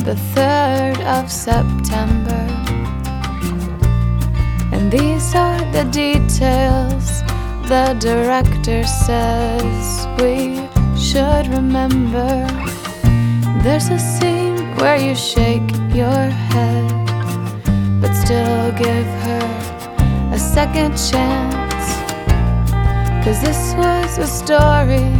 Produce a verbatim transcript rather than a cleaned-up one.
the third of September. And these are the details the director says we should remember. There's a scene where you shake your head, but still give her a second chance. 'Cause this was a story